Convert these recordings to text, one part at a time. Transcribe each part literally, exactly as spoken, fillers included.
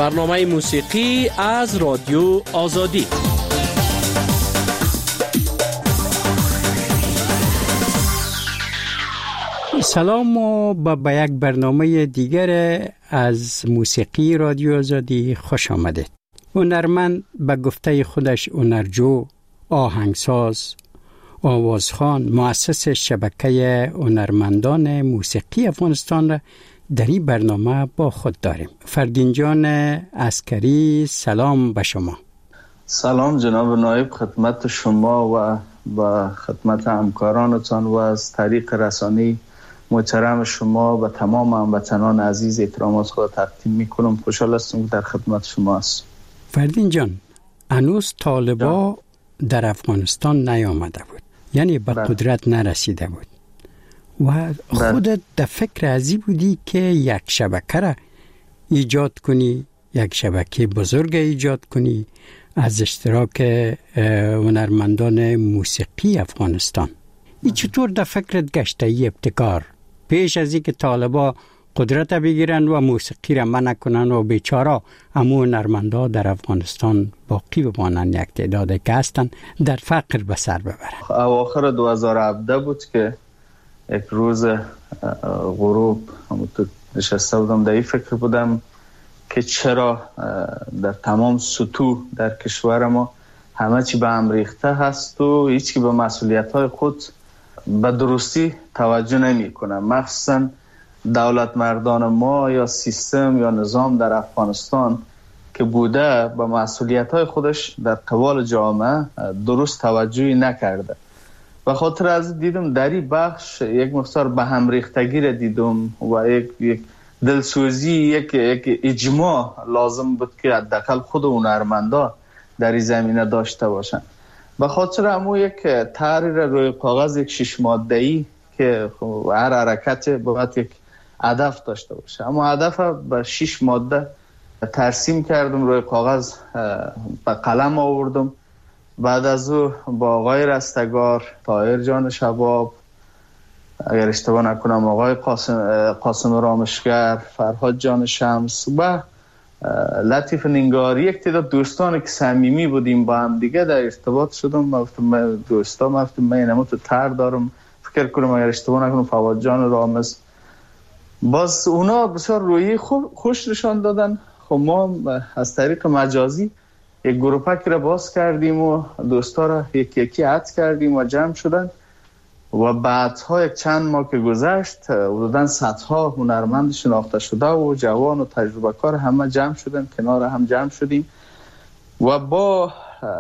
برنامه موسیقی از رادیو آزادی. سلام و با یک برنامه دیگر از موسیقی رادیو آزادی خوش آمدید. هنرمند به گفته خودش هنرجو، آهنگساز، آوازخوان، مؤسس شبکه هنرمندان موسیقی افغانستان را در این برنامه با خود داریم. فردین جان عسکری، سلام به شما. سلام جناب نایب خدمت شما و با خدمت همکارانتان و از طریق رسانه‌ای محترم شما و تمام هموطنان عزیز احترامات خود تقدیم میکنم. خوشحال هستم در خدمت شما هستم. فردین جان، هنوز طالبا در افغانستان نیامده بود، یعنی به قدرت نرسیده بود و خودت در فکر ازی بودی که یک شبکه را ایجاد کنی، یک شبکه بزرگ ایجاد کنی از اشتراک هنرمندان موسیقی افغانستان. این چطور در فکرت گشته ای ابتکار پیش از اینکه طالبا قدرت بگیرن و موسیقی را منع کنن و بیچاره همون هنرمندا در افغانستان باقی بمانن، یک تعدادی که هستن در فقر به سر ببرن؟ اواخر دو هزار و هفده بود که یک روز غروب همونطور نشسته بودم در این فکر بودم که چرا در تمام سطوح در کشور ما همه چی به هم ریخته هست و هیچ کی به مسئولیت‌های خود به درستی توجه نمی‌کنه. مخصوصاً دولت مردان ما یا سیستم یا نظام در افغانستان که بوده به مسئولیت‌های خودش در قبال جامعه درست توجهی نکرده. و خاطر از دیدم در این بخش یک مقدار به هم ریختگی را دیدم و یک یک دلسوزی، یک یک اجماع لازم بود که حداقل خود هنرمندا در این زمینه داشته باشن. به خاطر همون یک تحریر روی کاغذ، یک شش ماده‌ای که هر حرکت باید یک هدف داشته باشه، اما هدف به شش ماده ترسیم کردم روی کاغذ، به قلم آوردم. بعد از او با آقای رستگار، طاهر جان شباب، اگر اشتباه نکنم آقای قاسم, قاسم رامشگر، فرهاد جان شمس و لطیف نینگاری، یک تعداد دوستانی که صمیمی بودیم با هم دیگه در ارتباط شدم. من دوستا گفتم من اینم تو تر دارم، فکر کنم اگر اشتباه نکنم فواد جان رامز، باز اونا بسیار رویی خوش نشان دادن. خب ما از طریق مجازی یک گروپک را باز کردیم و دوستا را یکی یکی عد کردیم و جمع شدن و بعدها یک چند ماه که گذشت حدوداً صدها هنرمند شناخته شده و جوان و تجربه کار همه جمع شدن، کنار هم جمع شدیم و با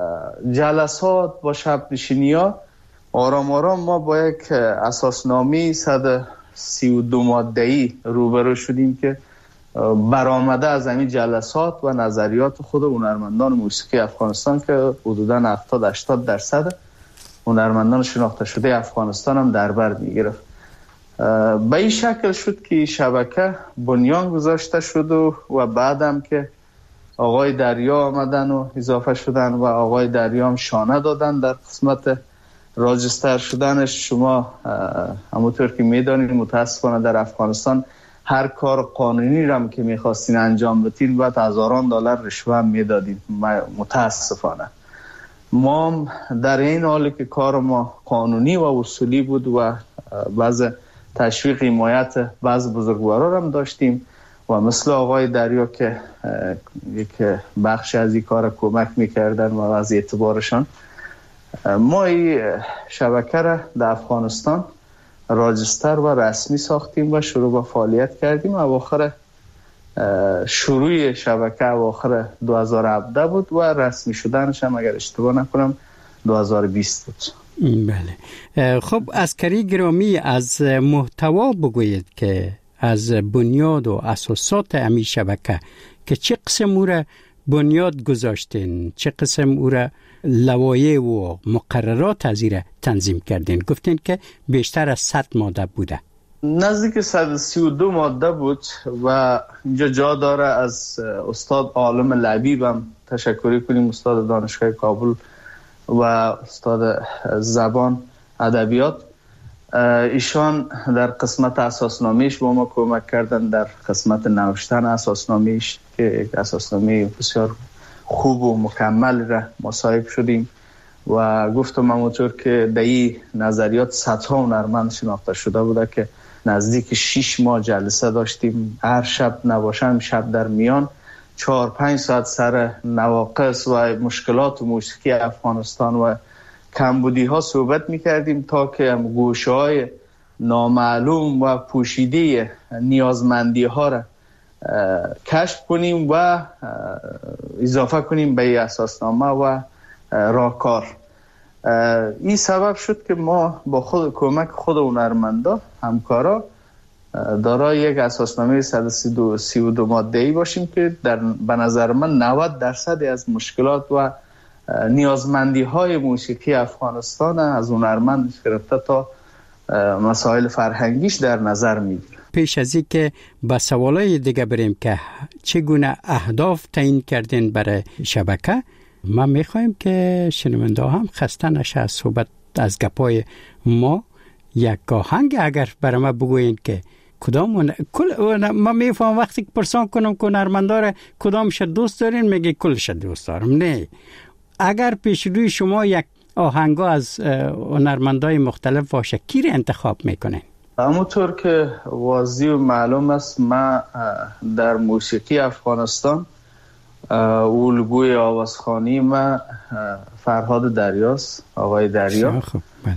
جلسات، با شب نشینی ها آرام آرام ما با یک اساسنامه صد و سی و دو ماده‌ای روبرو شدیم که برآمده از همین جلسات و نظریات خود هنرمندان موسیقی افغانستان که حدوداً هفتاد هشتاد درصد هنرمندان شناخته شده افغانستان هم در بر میگرفت. به این شکل شد که شبکه بنیان گذاشته شد و, و بعدم که آقای دریا آمدن و اضافه شدن و آقای دریا هم شانه دادن در قسمت راجستر شدنش. شما همونطور که میدانید متاسفانه در افغانستان هر کار قانونی رو که میخواستین انجام بدین باید هزاران دلار رشوه هم میدادین. متاسفانه ما در این حالی که کار ما قانونی و اصولی بود و بعض تشویق حمایت بعض بزرگوارا هم داشتیم و مثل آقای دریا که یک بخش از این کار کمک میکردن و از اعتبارشان، ما این شبکه را در افغانستان راجستر و رسمی ساختیم و شروع به فعالیت کردیم. اواخر شروع شبکه اواخر دو هزار و هفده بود و رسمی شدنش هم اگر اشتباه نکنم دو هزار و بیست بود. بله. خب عسکری گرامی، از محتوا بگویید که از بنیاد و اساسات امی شبکه که چه قسم او را بنیاد گذاشتین، چه قسم او را لوایح و مقررات از این تنظیم کردین؟ گفتین که بیشتر از صد ماده بوده. نزدیک صد و سی و دو ماده بود و اینجا جا داره از استاد عالم لبیب هم تشکری کنیم، استاد دانشگاه کابل و استاد زبان ادبیات. ایشان در قسمت اساسنامه‌اش با ما کمک کردن در قسمت نوشتن اساسنامه‌اش که که یک اساسنامه بسیار خوب و مکمل را مصاحب شدیم و گفتم همونطور که در این نظریات صدها هنرمند شناخته شده بوده که نزدیک شش ماه جلسه داشتیم، هر شب نباشم شب در میان چهار پنج ساعت سر نواقص و مشکلات موسیقی افغانستان و کمبودی ها صحبت میکردیم تا که گوشه های نامعلوم و پوشیده نیازمندی ها را کشف کنیم و اضافه کنیم به اساسنامه و راهکار. این سبب شد که ما با خود کمک خود هنرمندا همکارا دارای یک اساسنامه صد و سی و دو ماده‌ای باشیم که در به نظر من نود درصد از مشکلات و نیازمندی های موسیقی افغانستان از هنرمند گرفته تا مسائل فرهنگیش در نظر میگیره. پیش از این که به سوالای دیگه بریم که چگونه اهداف تعیین کردین برای شبکه، ما میخوایم که شنونده هم خسته نشه از صحبت از گپای ما. یک آهنگ اگر برای ما بگوین که کدام کل ما میفهم وقتی که پرسان کنم که هنرمندا کدامش دوست دارین میگه کلش دوست دارم. نه، اگر پیش روی شما یک آهنگا از هنرمندای مختلف باشه کی را انتخاب میکنین؟ همونطور که واضح و معلوم است من در موسیقی افغانستان الگوی آوازخوانی من فرهاد دریاست، آقای دریا. خب بله.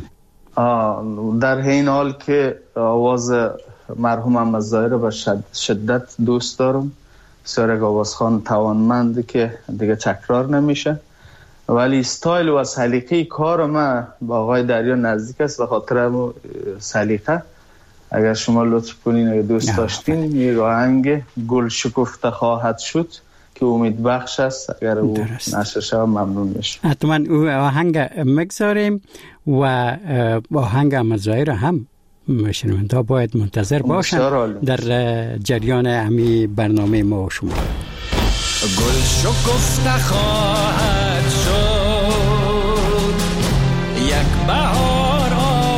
در این حال که آواز مرحوم احمد ظاهر با شدت دوست دارم، بسیار یک آوازخوان توانمند که دیگه تکرار نمیشه، ولی استایل و سلیقه کار من با آقای دریا نزدیک است. به خاطر سلیقه اگر شما لطف کنین اگر دوست داشتین یک آهنگ گل شکفته خواهد شد که امید بخش است، اگر او نشر شود ممنون میشه. حتما او آهنگ مگذاریم و آهنگ احمد ظاهر هم شنونده باید منتظر باشن در جریان همی برنامه ما و شما. گل شکفته خواهد شد یک بهار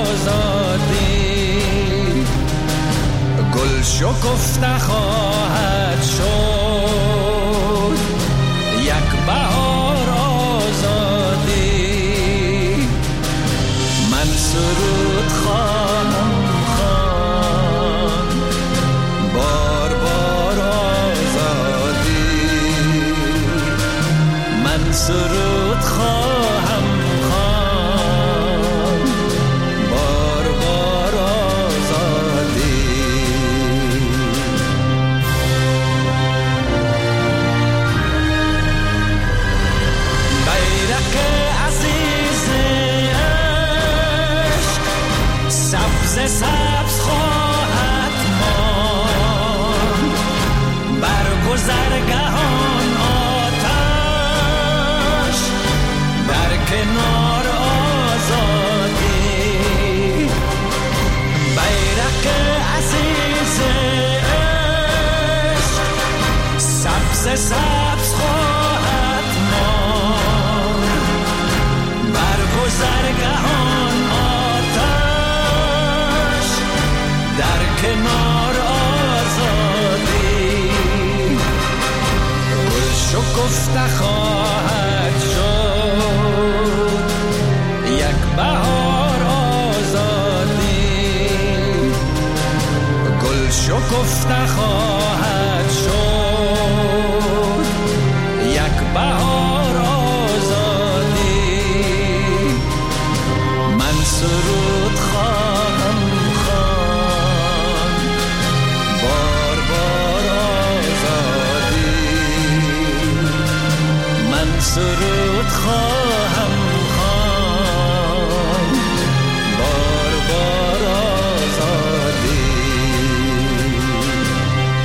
آزادی، گل شکفته خواهد شد یک بهار آزادی، من سرود خواهم خواند بار بار آزادی، من سرود خواهم خواند بار بار آزادی. بیرق عزیز عشق سبز سبز خواهد ماند، بر گذرگهان آتش در کنار آزادی. بیرق عزیز عشق سبز سبز خواهد ماند، بر گذرگهان آتش در کنار آزادی. گل شکفته خواهد شد یک بهار آزادی، گل شکفته خواهد شد یک بهار آزادی، من سرود خواهم خواند بار بار آزادی، من سرود خواهم خواند بار بار آزادی.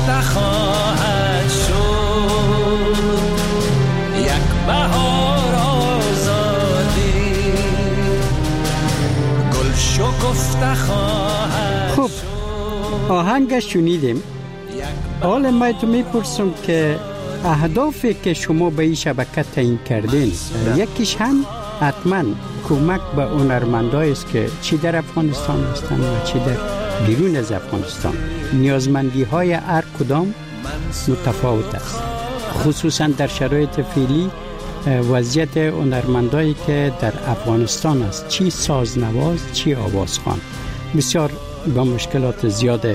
گفته خواهد شد یک بهار آزادی گل شکفته خواهد. خب آهنگ شنیدیم. حالا من تو میپرسم که اهدافی که شما به این شبکه تعیین کردین یکیش هم حتما کمک به هنرمندایی است که چی در افغانستان هستند و چی در بیرون از افغانستان. نیازمندی های هر کدام متفاوت است، خصوصا در شرایط فعلی وضعیت هنرمندایی که در افغانستان است، چی سازنواز چی آوازخوان، بسیار با مشکلات زیاد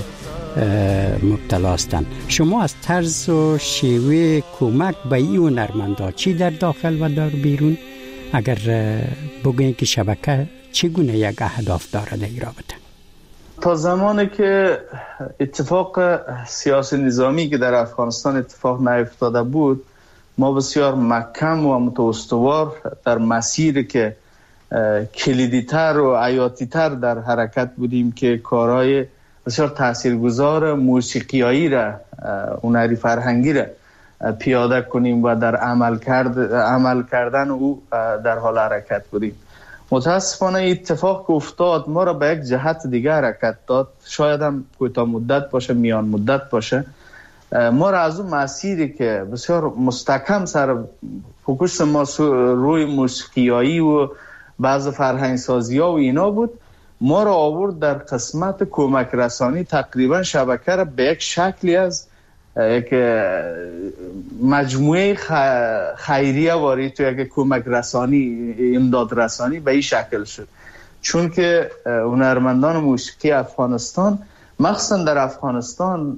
مبتلا هستند. شما از طرز و شیوه کمک به این هنرمندا چی در داخل و در بیرون اگر بگوین که شبکه چگونه یک اهداف داره در این رابطه؟ تا زمانی که اتفاق سیاسی نظامی که در افغانستان اتفاق نیفتاده بود، ما بسیار محکم و متوستوار در مسیری که کلیدی‌تر و حیاتی‌تر در حرکت بودیم که کارهای بسیار تاثیرگذار موسیقیایی را، هنری فرهنگی را پیاده کنیم و در عمل کرد عمل کردن او در حال حرکت بودیم. متاسفانه اتفاق که افتاد ما را به یک جهت دیگه حرکت داد، شاید هم کوتاه مدت باشه میان مدت باشه، ما را از اون مسیری که بسیار مستحکم سر فوکوس ما روی موسیقیایی و بعض فرهنگ سازی ها و اینا بود، ما را آورد در قسمت کمک رسانی. تقریبا شبکه را به یک شکلی از یک مجموعه خیریه واری تو یک کمک رسانی، امداد رسانی به این شکل شد. چون که هنرمندان موسیقی افغانستان مخصوصا در افغانستان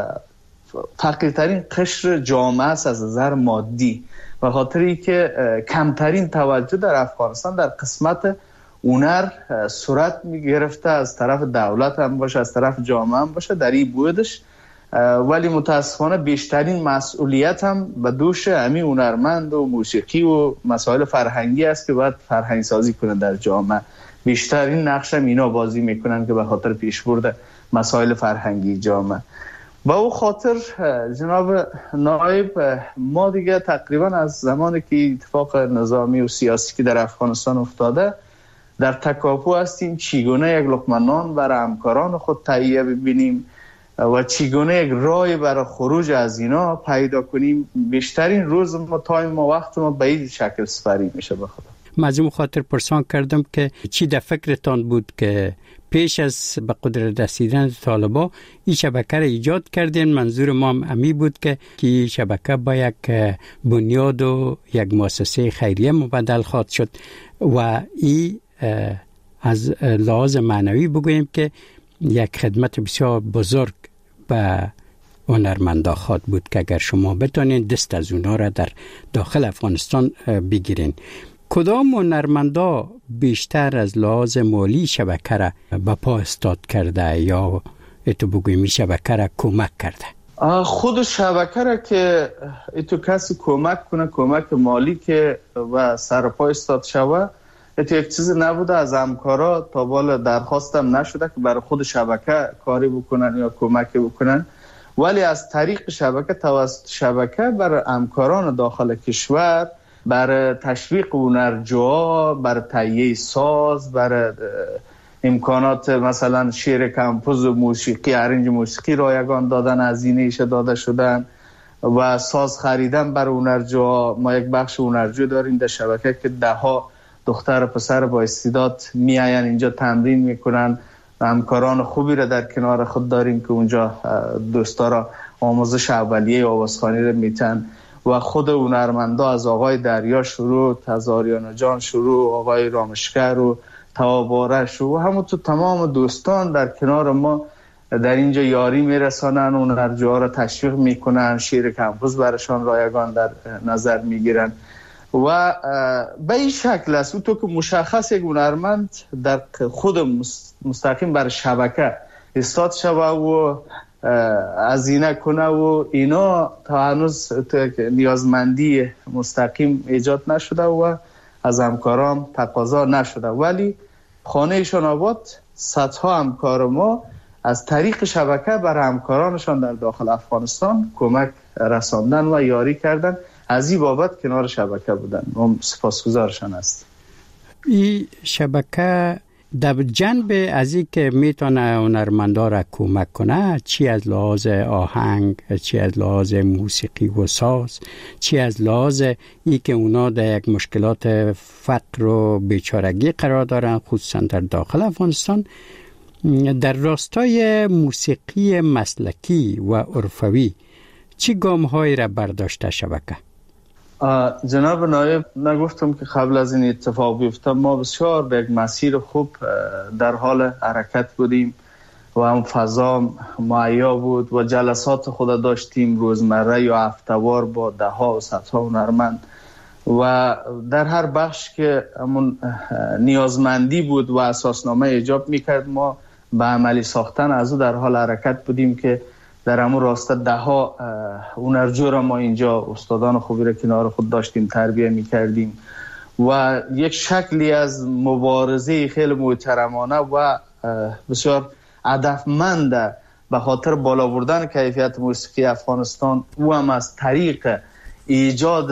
فقیرترین قشر جامعه است از نظر مادی، به خاطری که کمترین توجه در افغانستان در قسمت هنر صورت می گرفته، از طرف دولت هم باشه از طرف جامعه هم باشه در این بودش، ولی متاسفانه بیشترین مسئولیت هم به دوش همین هنرمند و موسیقی و مسائل فرهنگی است که باید فرهنگ سازی کنند در جامعه. بیشترین نقش هم اینا بازی میکنن که به خاطر پیشبرد مسائل فرهنگی جامعه. با او خاطر جناب نایب، ما دیگه تقریبا از زمانی که اتفاق نظامی و سیاسی که در افغانستان افتاده در تکاپو هستیم چگونه یک لقمه نان برای همکاران خود تهیه ببینیم و چگونه یک راه برای خروج از اینا پیدا کنیم. بیشترین روز ما تایم ما وقت ما به این شکل سپری میشه. به خدا مزیم خاطر پرسان کردم که چی در فکرتان بود که پیش از به قدرت رسیدن طالبا این شبکه را ایجاد کردین؟ منظور ما هم امی بود که این شبکه با یک بنیاد و یک مؤسسه خیریه مبدل خواهد شد و این از لحاظ معنوی بگوییم که یک خدمت بسیار بزرگ به هنرمندا خواهد بود که اگر شما بتونین دست از اونا را در داخل افغانستان بگیرین. کدام هنرمندا بیشتر از لحاظ مالی شبکه را به پا استاد کرده یا اتو بگوییم شبکه را کمک کرده؟ خود شبکه را که اتو کسی کمک کنه، کمک مالی که و سرپا استاد شوه، اتو یک چیز نبوده. از همکارا تا بالا درخواستم نشده که برای خود شبکه کاری بکنن یا کمک بکنن، ولی از طریق شبکه، توسط شبکه برای همکاران داخل کشور، برای تشویق هنرجوها، برای تهیه ساز، برای امکانات مثلا شعر کمپوز و موسیقی، ارنج موسیقی رایگان دادن، هزینه‌اش داده شدن و ساز خریدن برای هنرجوها. ما یک بخش هنرجو داریم در شبکه که ده ها دختر و پسر با استعداد میاین اینجا تمرین میکنن. همکاران خوبی را در کنار خود داریم که اونجا دوستارا آموزش اولیه آوازخوانی را میتن و خود هنرمندا از آقای دریا شروع، از آریانا جان شروع، آقای رامشگر و تواباره شروع، همونطور تمام دوستان در کنار ما در اینجا یاری میرسانن، هنرجوها را تشویق میکنن، شعر کمپوز برشان رایگان در نظر میگیرن و به این شکل است. او تو که مشخص یک هنرمند در خود مستقیم بر شبکه استاد شوه و هزینه کنه و اینا تا هنوز نیازمندی مستقیم ایجاد نشده و از همکاران تقاضا نشده، ولی خانه ایشان آباد صدها همکار ما از طریق شبکه برای همکارانشان در داخل افغانستان کمک رساندن و یاری کردن. از این بابت کنار شبکه بودن. ما سپاسگزارشان هستیم. این شبکه در جنب از این که میتونه هنرمندا را کمک کنه، چی از لحاظ آهنگ، چی از لحاظ موسیقی و ساز، چی از لحاظ ای که اونا در یک مشکلات فقر و بیچارگی قرار دارن، خصوصا در داخل افغانستان، در راستای موسیقی مسلکی و عرفوی چی گام هایی را برداشته شبکه؟ جناب نایب، نگفتم که قبل از این اتفاق بیفته ما بسیار به یک مسیر خوب در حال حرکت بودیم و هم فضا مهیا بود و جلسات خود داشتیم روزمره یا هفته‌وار با ده ها و صدها هنرمند و در هر بخش که همون نیازمندی بود و اساسنامه ایجاب میکرد ما به عملی ساختن از او در حال حرکت بودیم که در همون راسته ده ها هنرجو را ما اینجا استادان خوبی را کنار خود داشتیم تربیه میکردیم و یک شکلی از مبارزه خیلی محترمانه و بسیار هدفمند به خاطر بالا بردن کیفیت موسیقی افغانستان و هم از طریق ایجاد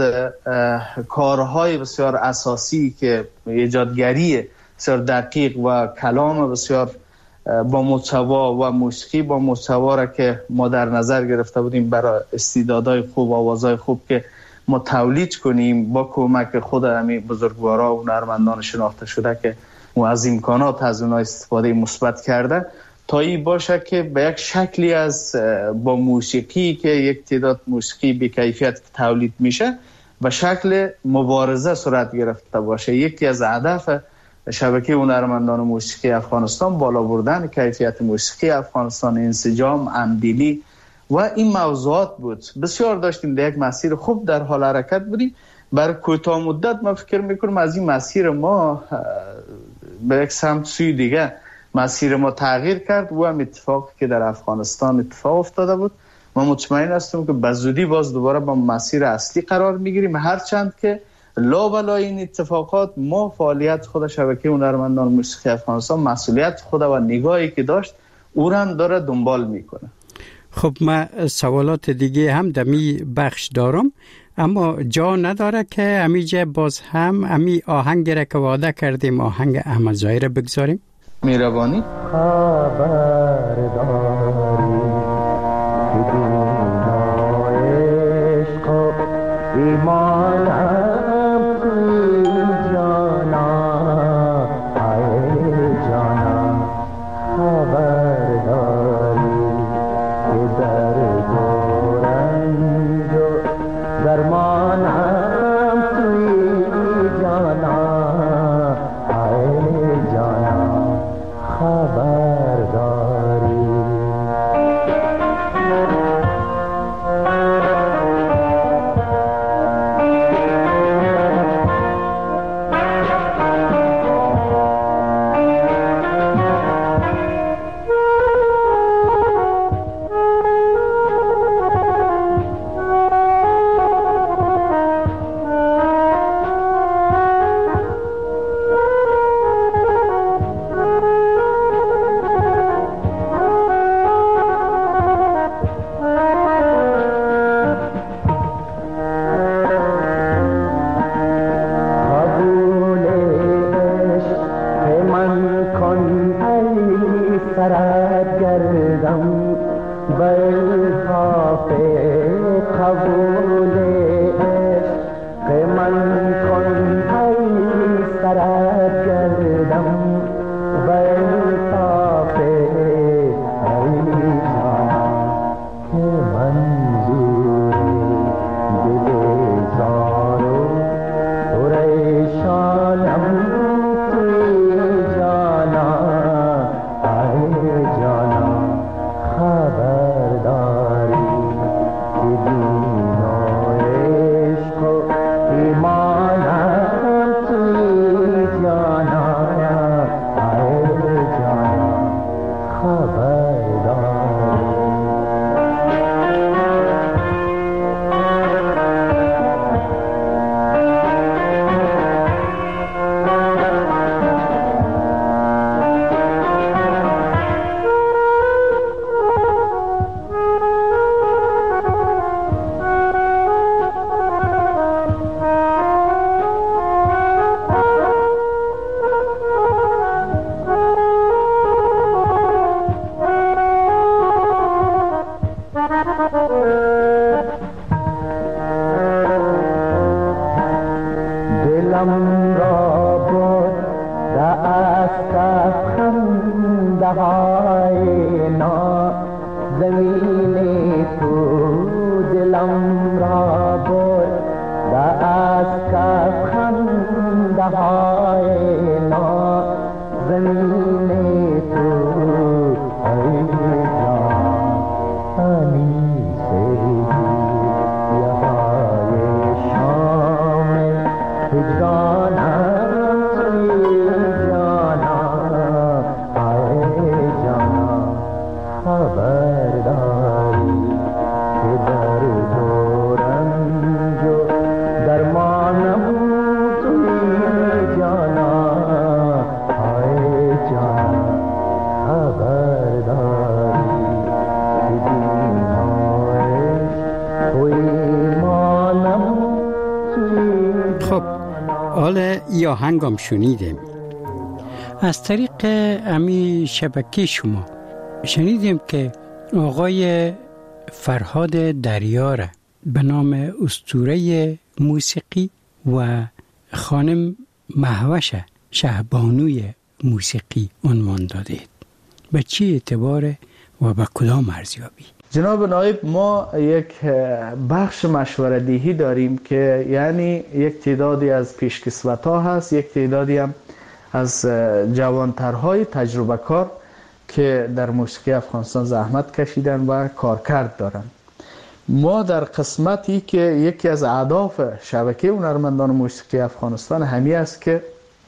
کارهای بسیار اساسی که ایجادگری بسیار دقیق و کلام بسیار با محتوا و موسیقی با محتوا را که ما در نظر گرفته بودیم برای استعدادهای خوب، آوازهای خوب که ما تولید کنیم با کمک خود همین بزرگوارا و هنرمندان شناخته شده که و از امکانات از اونها استفاده مثبت کرده تا این باشه که به یک شکلی از با موسیقی که یک تعداد موسیقی به کیفیت تولید میشه به شکل مبارزه صورت گرفته باشه. یکی از هدف شبکه هنرمندان موسیقی افغانستان بالا بردن کیفیت موسیقی افغانستان، انسجام، همدلی و این موضوعات بود. بسیار داشتیم در یک مسیر خوب در حال حرکت بودیم. برای کوتاه مدت ما فکر میکنم از این مسیر ما به یک سمت سوی دیگه مسیر ما تغییر کرد و هم اتفاقی که در افغانستان اتفاق افتاده بود. ما مطمئن هستم که به زودی باز دوباره با مسیر اصلی قرار میگیریم، هرچند که لا بلای این اتفاقات ما فعالیت خود شبکه هنرمندان موسیقی افغانستان مسئولیت خود و نگاهی که داشت او را هم داره دنبال میکنه. خب ما سوالات دیگه هم دمی بخش دارم، اما جا نداره که همیجا باز هم همی آهنگ را که وعده کردیم آهنگ احمد ظاهر را بگذاریم. میربانی خبرداری که دنیا عشق و ایمانم توی جانا ای جانا خبرداری که در گورنج و درمانم توی جانا ای جانا خبرداری را برده است از خنده های نا زمین تو دلم را برده است از خنده های نا زمین تو ای جان انیسه یا هنگام شنیدیم از طریق امی شبکه شما شنیدیم که آقای فرهاد دریاره به نام اسطوره موسیقی و خانم مهوش شهبانوی موسیقی عنوان دادید. به چه اعتبار و به کدام ارزیابی؟ جناب نایب، ما یک بخش مشوره دهی داریم که یعنی یک تعدادی از پیشکسوت ها هست، یک تعدادی هم از جوانترهای تجربه کار که در موسیقی افغانستان زحمت کشیدن و کارکرد دارن. ما در قسمتی که یکی از اهداف شبکه هنرمندان موسیقی افغانستان همی است که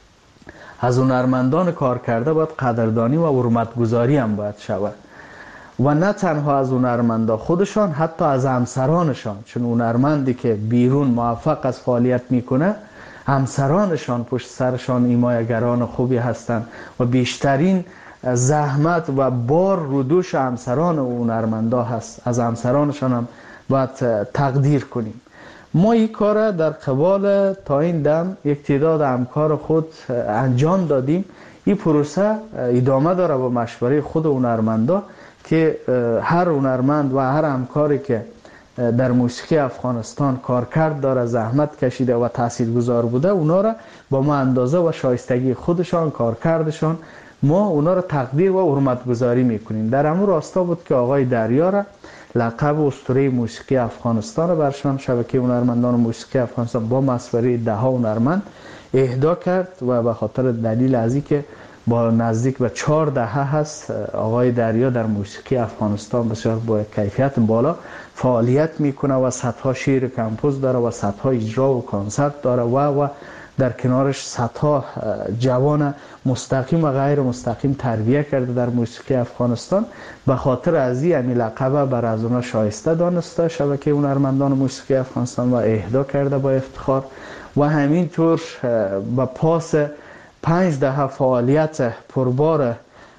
از هنرمندان کارکرده باید قدردانی و حرمتگذاری هم باید شود و نه تنها از هنرمندا خودشان، حتی از همسرانشان، چون هنرمندی که بیرون موفق از فعالیت میکنه همسرانشان پشت سرشان حمایتگران خوبی هستند و بیشترین زحمت و بار رو دوش همسران هنرمندا هست. از همسرانشان هم باید تقدیر کنیم. ما این کار در قبال تا این دم یک تعداد همکار خود انجام دادیم. این پروسه ادامه داره با مشوره خود هنرمندا که هر هنرمند و هر همکاری که در موسیقی افغانستان کارکرد داره، زحمت کشیده و تاثیرگذار بوده، اونا را با ما اندازه و شایستگی خودشان، کارکردشان، ما اونا را تقدیر و حرمتگذاری میکنیم. در همون راستا بود که آقای دریا را لقب اسطوره موسیقی افغانستان برشان شبکه هنرمندان موسیقی افغانستان با مشوره ده ها هنرمند اهدا کرد و به خاطر دلیل از این که با نزدیک به چهار دهه هست آقای دریا در موسیقی افغانستان بسیار با کیفیت بالا فعالیت میکنه و صدها شعر کمپوز داره و صدها اجرا و کنسرت داره و و در کنارش صدها جوان مستقیم و غیر مستقیم تربیت کرده در موسیقی افغانستان. به خاطر از این لقب بر از اونا شایسته دانسته شبکه هنرمندان موسیقی افغانستان و اهدا کرده با افتخار و همینطور با پاس پنج دهه فعالیت پربار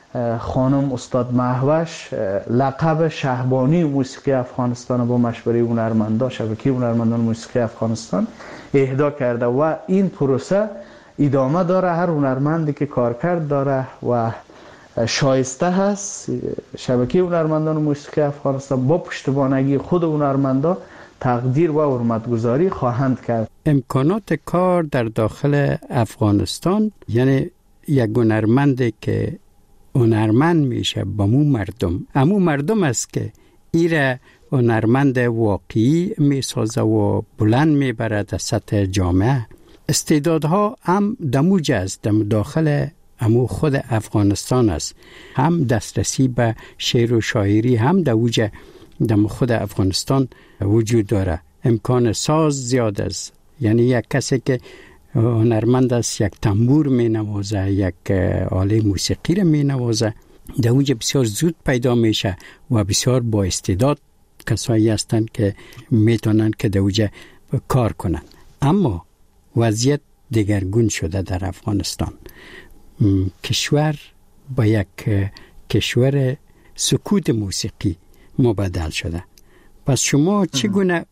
خانم استاد مهوش لقب شهبانی موسیقی افغانستان با مشوره هنرمندان شبکه هنرمندان موسیقی افغانستان اهدا کرده و این پروسه ادامه داره. هر هنرمندی که کارکرد داره و شایسته هست شبکه هنرمندان موسیقی افغانستان با پشتیبانی خود هنرمندا تقدیر و حرمتگذاری خواهند کرد. امکانات کار در داخل افغانستان، یعنی یک هنرمندی که هنرمند میشه با مو مردم، امو مردم است که ایره هنرمند واقعی میسازه و بلند میبره در سطح جامعه. استعدادها هم دموج است در داخل امو خود افغانستان است، هم دسترسی به شعر و شاعری هم دموج در خود افغانستان وجود داره. امکان ساز زیاد است، یعنی یک کسی که هنرمند است یک تنبور می نوازه، یک آله موسیقی را می نوازه، در اونجا بسیار زود پیدا میشه و بسیار با استعداد کسایی هستند که میتونن که در اونجا کار کنن. اما وضعیت دگرگون شده در افغانستان. کشور با یک کشور سکوت موسیقی مبدل شده. پس شما چگونه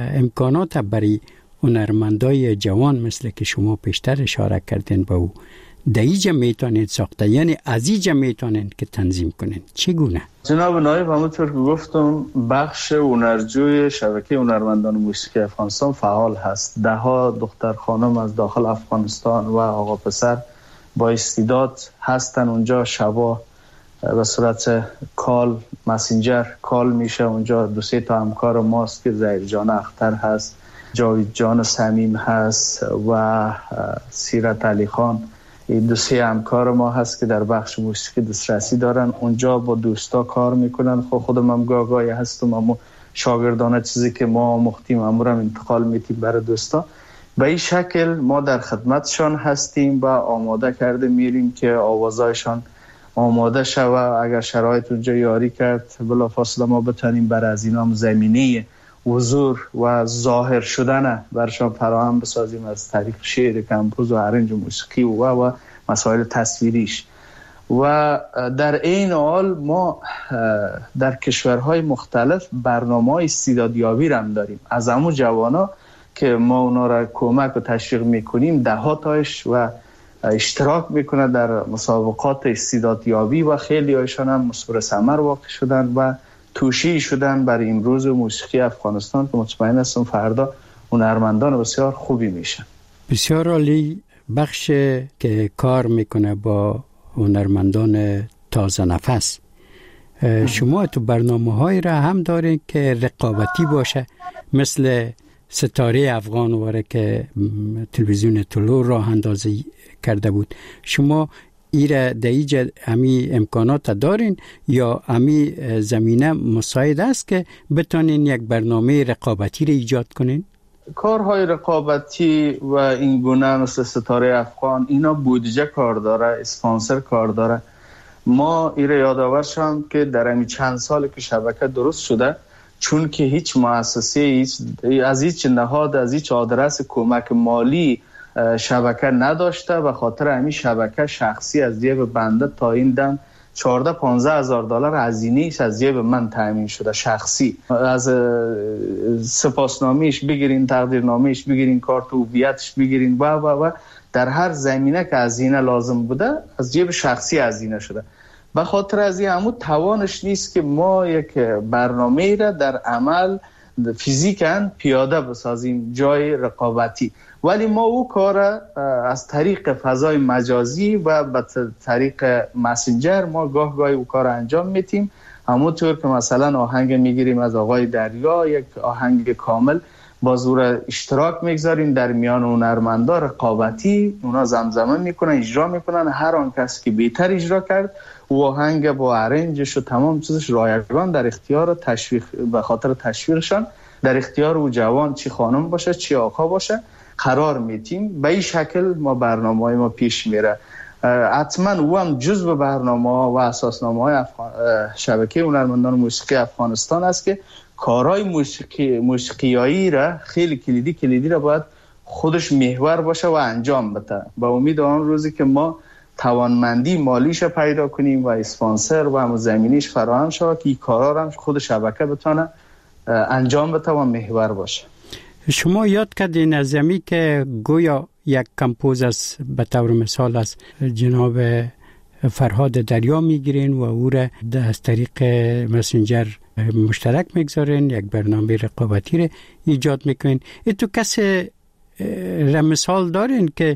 امکانات برای هنرمندای جوان مثل که شما پیشتر اشاره کردین به او دیجا میتونید ساخته، یعنی از اینجا میتونید که تنظیم کنید. چگونه؟ جناب نایب، همونطور که گفتم بخش هنرجوی شبکه هنرمندان موسیقی افغانستان فعال هست. ده ها دختر خانم از داخل افغانستان و آقا پسر با استعداد هستن اونجا. شبا به صورت کال مسنجر کال میشه اونجا. دو سه تا همکار ماست که زهیر جان اختر هست، جاوید جان صمیم هست و سیرت علی خان. این دو سه همکار ما هست که در بخش موسیقی دسترسی دارن. اونجا با دوستا کار میکنن. خب خودم هم گاگای هستم، اما شاگردانه چیزی که ما مختیم امورم انتقال میتیم برای دوستا. به این شکل ما در خدمتشان هستیم و آماده کرده میریم که آوازایشان آماده شود. اگر شرایط اونجا یاری کرد بلافاصله ما بتونیم برای از اینا هم زمینه حضور و ظاهر شدن برشان فراهم بسازیم از طریق شعر، کمپوز و ارنج موسیقی و و مسائل تصویریش. و در این حال ما در کشورهای مختلف برنامه‌های استعدادیابی هم داریم. از همون جوانا که ما اونا را کمک و تشویق میکنیم، ده ها تایش و اشتراک میکنه در مسابقات استعدادیابی و خیلی هایشان هم مثمر ثمر واقع شدن و توشی شدن برای امروز موسیقی افغانستان که مطمئن هستم فردا هنرمندان بسیار خوبی میشن. بسیار عالی. بخش که کار میکنه با هنرمندان تازه نفس، شما تو برنامه های را هم دارین که رقابتی باشه، مثل ستاره افغان واره که تلویزیون طلوع راه اندازی کرده بود. شما ایره دیجا امی امکانات دارین یا امی زمینه مساعد است که بتونین یک برنامه رقابتی را ایجاد کنین؟ کارهای رقابتی و این گونه مثل ستاره افغان اینا بودجه کار داره، اسپانسر کار داره. ما ایره یادآور شدم که در امی چند سال که شبکه درست شده، چون که هیچ مؤسسه هیچ از هیچ نهاد از هیچ آدرس کمک مالی شبکه نداشته و خاطر همین شبکه شخصی از جیب بنده تا این دم چهارده پانزده هزار دلار هزینه از جیب من تامین شده شخصی. از سپاسنامه‌اش بگیرین، تقدیرنامه‌اش بگیرین، کارت هویتش بگیرین و و و در هر زمینه که هزینه لازم بوده از جیب شخصی هزینه شده. به خاطر از این همون توانش نیست که ما یک برنامه را در عمل فیزیکاً پیاده بسازیم جای رقابتی، ولی ما او کار از طریق فضای مجازی و به طریق مسنجر ما گاه گاهی او کار انجام میتیم. همونطور که مثلا آهنگ میگیریم از آقای دریا، یک آهنگ کامل با زور اشتراک میگذاریم در میان هنرمندا رقابتی، اونا زمزمه میکنن، اجرا میکنن. هر آن کس که بهتر اجرا کرد او آهنگ با ارنجش و تمام چیزش رایگان در اختیار تشویق به خاطر تشویقشان در اختیار او جوان، چی خانم باشه چی آقا باشه، قرار میدیم. به این شکل ما برنامه‌های ما پیش میره. حتما او هم جزء برنامه‌ها و اساسنامه‌های افغان... شبکه هنرمندان موسیقی افغانستان است که کارهای موسیقی موسیقیایی را خیلی کلیدی کلیدی را باید خودش محور باشه و انجام بده. با امید آن روزی که ما توانمندی مالیش پیدا کنیم و اسپانسر و هم زمینیش فراهم شود که این کارا را هم خود شبکه بتونه انجام بده و محور باشه. شما یاد کردین از زمین که گویا یک کمپوز از به طور مثال از جناب فرهاد دریا میگیرین و او را از طریق مسنجر مشترک میگذارین، یک برنامه رقابتی را ایجاد میکنین. ای تو کسی را مثال دارین که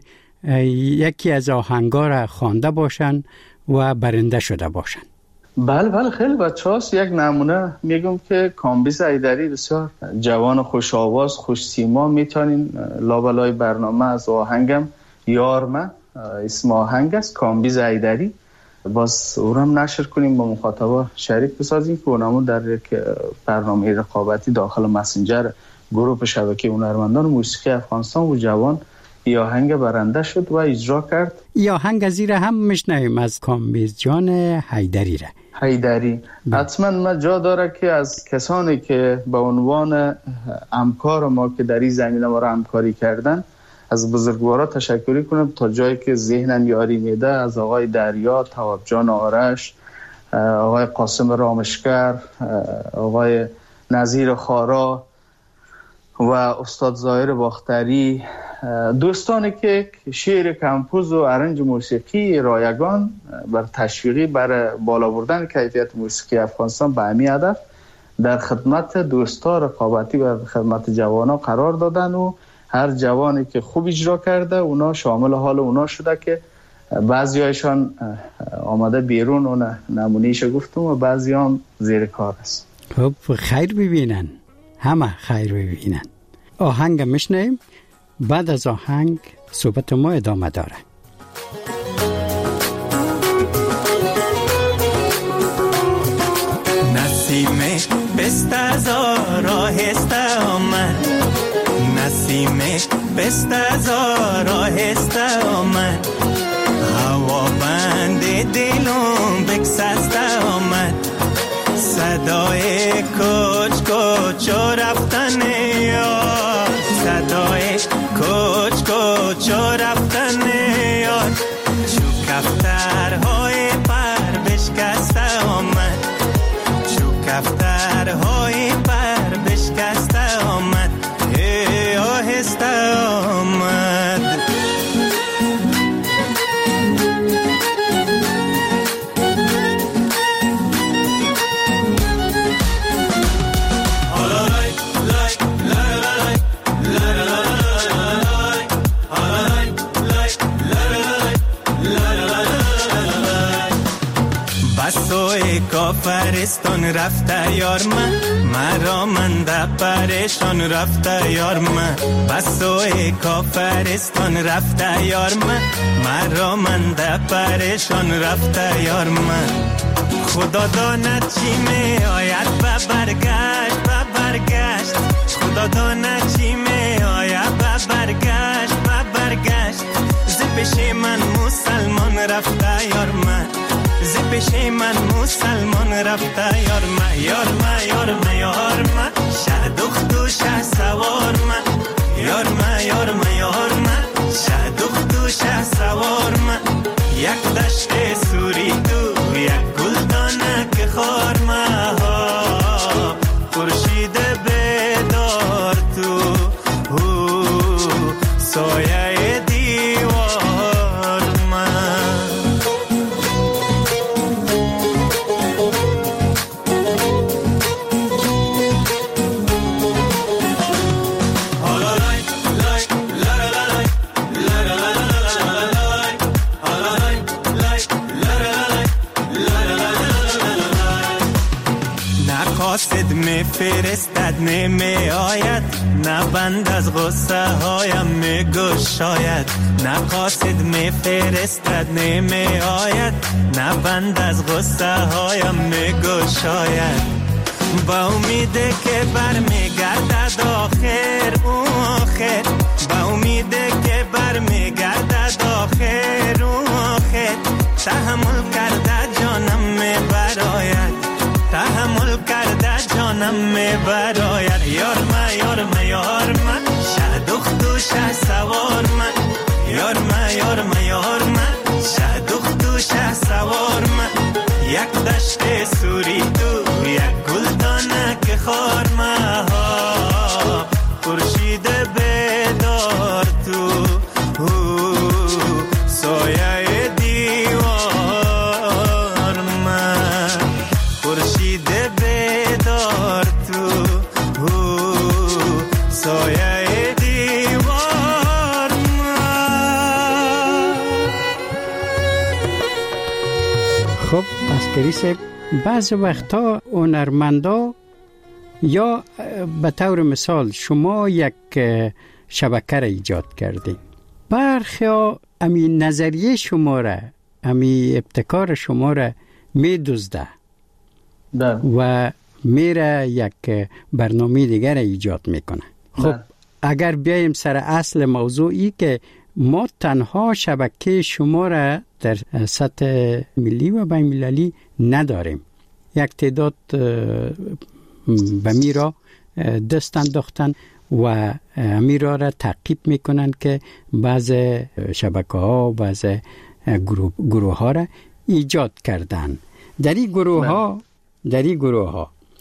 یکی از آهنگا را خوانده باشن و برنده شده باشن؟ بله بله خیلی بچه هاست. یک نمونه میگم که کامبیز ایدری بسیار جوان خوش آواز خوش سیما، میتونین لابلای برنامه از آهنگم یارمه اسم آهنگ است، کامبیز ایدری، باز اونم نشر کنیم با مخاطبا شریک بسازیم که اونمون در یک برنامه رقابتی داخل مسنجر گروه شبکه هنرمندان موسیقی افغانستان و جوان ای آهنگ برنده شد و اجرا کرد. ای آهنگ از ایره هم میشنویم از کامبیز جان حیدری را. حیدری حتما ما جا داره که از کسانی که به عنوان همکار ما که در این زمینه ما را همکاری کردن از بزرگوارا تشکری کنم تا جایی که ذهنم یاری میده، از آقای دریا، تواب جان آرش، آقای قاسم رامشگر، آقای نظیر خارا و استاد ظاهر باختری، دوستانی که شعر کمپوز و ارنج موسیقی رایگان بر تشویقی بر بالا بردن کیفیت موسیقی افغانستان به همین هدف در خدمت دوستا رقابتی و خدمت جوانا قرار دادن و هر جوانی که خوب اجرا کرده اونا شامل حال اونا شده که بعضی هایشان آمده بیرون و نمونیش گفتم و بعضی هم زیر کار است. خب خیر ببینن، همه خیر ببینن. آهنگ میشنیم، بعد از آهنگ صحبت ما ادامه داره. نسیم بست از آرایسته آمد، نسیم بست از آرایسته آمد، هوا بند دلم بکسسته آمد، صدای کوچ کوچ و رفتن یار، صدای کوچ کوچ و رفتن یار، چو کفترهای پر بشکسته آمد، چو کفترهای پر بشکسته آمد، ای آهسته آمد. کافرستان رفته یار من، مرا منده پریشان رفته یار من، بسوی کافرستان رفته یار من، مرا منده پریشان رفته یار من، خدا داند چی می آید به برگشت به برگشت، خدا داند چی می آید به برگشت به برگشت، ز پیش من مسلمان رفته یار من، ز پیش من مسلمان رفته یار من، یار من یار من یار من، شه دخت و شه سوار من، یار من یار من یار من، شه دخت و شه سوار من، یک دشت سوری تو یک گلدانه که خار من، خورشید بیدار تو سایه دیوار من. قاصد می فرستد نمی آید، نه بند از غصه هایم می گشاید، نه قاصد می فرستد نمی آید، نه بند از غصه هایم می گشاید، با امید که بر می گردد آخر او آخر، با امید که بر می گردد آخر او آخر، تحمل کرده جانم می براید، تحمل کرده جانم می براید، یار من یار من یار من، شه دخت و شه سوار من، یار من یار من یار من، شه دخت و شه سوار من، یک دشت سوری تو یک گلدانه که خار من، خورشید بیدار تو سایه دیوار من، خورشید بیدار تو سایه دیوار من. خب اسکری صاحب، بعض وقتا هنرمندا یا به طور مثال شما یک شبکه را ایجاد کردین، برخی ها امی نظریه شما را، امی ابتکار شما را می دزده و میره یک برنامه دیگر ایجاد میکنه. خب اگر بیایم سر اصل موضوعی که ما تنها شبکه شما را در سطح ملی و بین المللی نداریم، یک تعداد به میرا دست انداختن و میرا را تعقیب میکنن که بعض شبکه ها و بعض گروه, گروه ها را ایجاد کردن. در این گروه ها در این گروه ها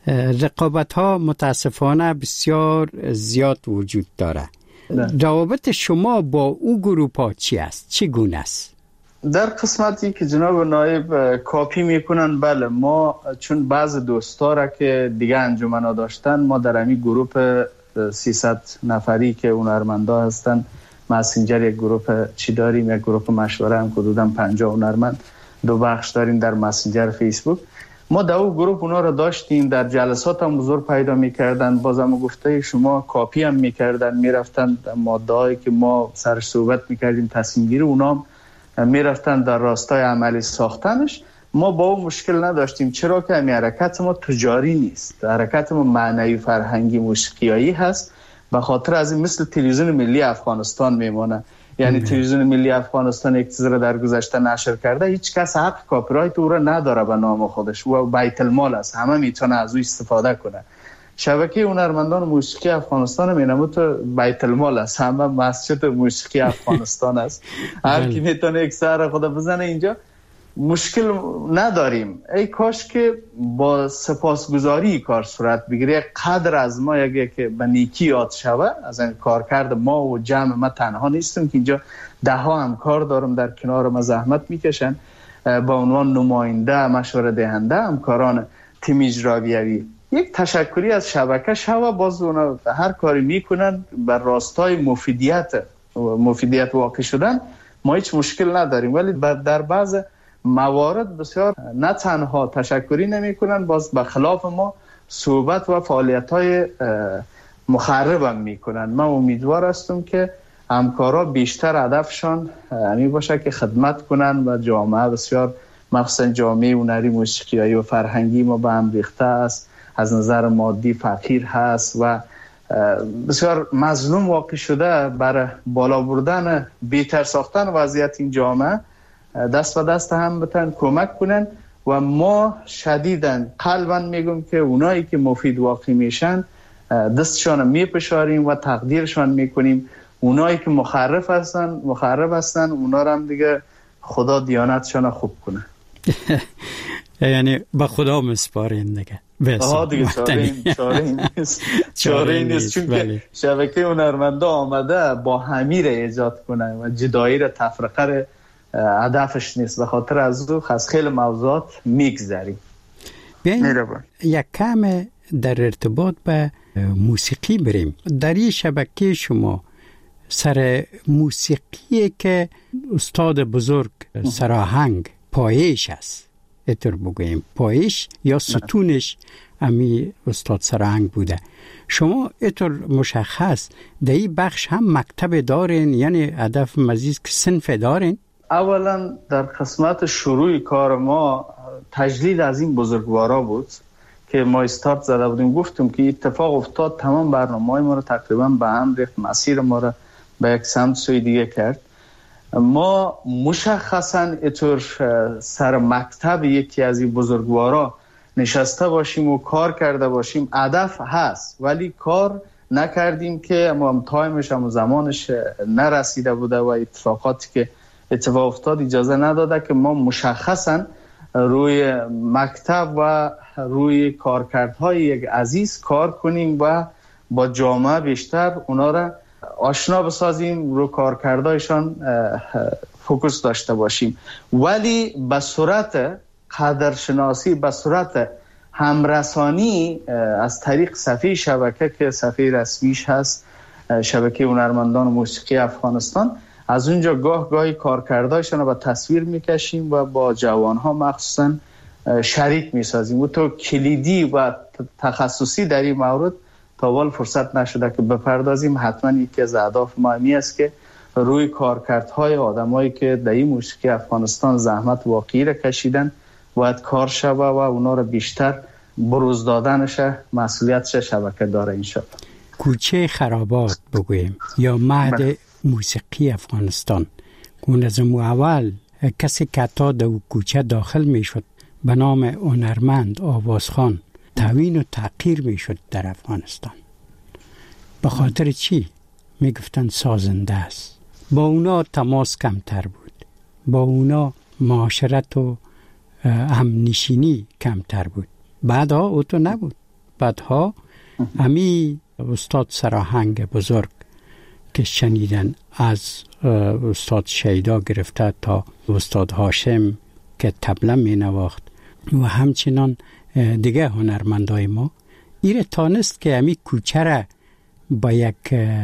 رقابت ها متاسفانه بسیار زیاد وجود داره. روابط شما با او گروپ ها چی است؟ چی گونه است؟ در قسمتی که جناب نایب کاپی میکنن، بله، ما چون بعض دوستا را که دیگه انجمنا داشتن، ما در امی گروپ سیصد نفری که هنرمندا هستن مسنجر یک گروپ چی داریم، یک گروپ مشوره هم حدوداً پنجاه هنرمند، دو بخش داریم در مسنجر فیسبوک. ما در اون گروپ اونا رو داشتیم، در جلسات هم حضور پیدا میکردن، بازم گفته شما کاپی هم میکردن، میرفتن ماده هایی که ما سرش صحبت میکردیم تصمیم گیری، اونا میرفتن در راستای عملی ساختنش. ما با اون مشکل نداشتیم، چرا که همی حرکت ما تجاری نیست، حرکت ما معنوی فرهنگی موسیقیایی هست. به خاطر از این مثل تلویزیون ملی افغانستان میمونه، یعنی تلویزیون ملی افغانستان یک چیز را در گذشته نشر کرده، هیچ کس حق کپی رایت او را نداره به نام خودش و بیت المال است، همه میتونه از او استفاده کنه. شبکه هنرمندان موسیقی افغانستان مینمو تو بیت المال است، همه مسجد موسیقی افغانستان است، هر کی میتونه یک سر خود بزنه اینجا، مشکل نداریم. ای کاش که با سپاسگزاری کار صورت بگیره، قدر از ما یک که به نیکی یاد شوه. از این کارکرد ما و جمع ما تنها نیستیم که اینجا ده ها همکار دارم در کنار ما زحمت میکشن با عنوان نماینده مشوره دهنده همکاران تیم اجرایی. یک تشکری از شبکه شوه، باز اونا هر کاری میکنن بر راستای مفیدیت مفیدیت واقع شدن، ما هیچ مشکل نداریم. ولی در بعض موارد بسیار نه تنها تشکری نمی کنن، باز به خلاف ما صحبت و فعالیت های مخرب هم می کنن. من امیدوار هستم که همکارا بیشتر هدفشان همین باشه که خدمت کنن و جامعه بسیار مخصوصا جامعه هنری موسیقیایی و فرهنگی ما به هم ریخته است، از نظر مادی فقیر هست و بسیار مظلوم واقع شده. برای بالا بردن بهتر ساختن وضعیت این جامعه دست و دست هم بتن کمک کنن و ما شدیداً قلباً میگم که اونایی که مفید واقع میشن دستشان میپشاریم و تقدیرشان میکنیم. اونایی که مخرب هستن مخرب هستن اونا رو هم دیگه خدا دیانتشان خوب کنه. یعنی به خدا مسپارین دیگه. آها دیگه چاره نیست، چاره نیست، چون که شبکه هنرمندا آمده با همیر ایجاد کنه و جدایی را تفرقه هدفش نیست. به خاطر از او از خیلی موضوعات میگذریم. بیاییم یک کم در ارتباط به موسیقی بریم. در این شبکه شما سر موسیقی که استاد بزرگ سراهنگ پایش است، اتر بگوییم پایش یا ستونش امی استاد سراهنگ بوده، شما اتر مشخص در این بخش هم مکتب دارین، یعنی هدف مزید که صنف دارین؟ اولا در قسمت شروع کار ما تجلیل از این بزرگوارا بود که ما استارت زده بودیم. گفتم که اتفاق افتاد، تمام برنامه‌های ما رو تقریبا به هم ریخت، مسیر ما رو به یک سمت سوی دیگه کرد. ما مشخصا اتور سر مکتب یکی از این بزرگوارا نشسته باشیم و کار کرده باشیم هدف هست، ولی کار نکردیم که ما هم تایمش هم زمانش نرسیده بوده و اتفاقاتی که اتفاق افتاد اجازه نداده که ما مشخصا روی مکتب و روی کارکردهای یک عزیز کار کنیم و با جامعه بیشتر اونا را آشنا بسازیم، رو کارکردهایشان فوکوس داشته باشیم. ولی به صورت قدرشناسی، به صورت همرسانی از طریق صفحه شبکه که صفحه رسمیش هست، شبکه هنرمندان موسیقی افغانستان، از اونجا گاه گاهی کارکردهایشان رو با تصویر میکشیم و با جوانها مخصوصا شریک میسازیم. و تو کلیدی و تخصصی در این مورد تا فرصت نشده که بپردازیم. حتما یکی از اهداف ما همی است که روی کارکردهای آدمایی که در این موسیقی افغانستان زحمت واقعی را کشیدن باید کار شوه و اونا را بیشتر بروز دادنش مسئولیتش شبکه داره. انشاءالله کوچه خرابات بگویم یا مهد موسیقی افغانستان، اون از اول کسی که تا در کوچه داخل می شد به نام هنرمند آوازخان توهین و تحقیر می شد در افغانستان. به خاطر چی؟ می گفتن سازنده است. با اونا تماس کمتر بود، با اونا معاشرت و همنشینی کمتر بود. بعدا او تو نبود. بعدها امی استاد سراهنگ بزرگ که شنیدن از استاد شیدا گرفته تا استاد هاشم که طبله می نواخت و همچنان دیگه هنرمندای ما ایره تانست که امی کوچه را با یک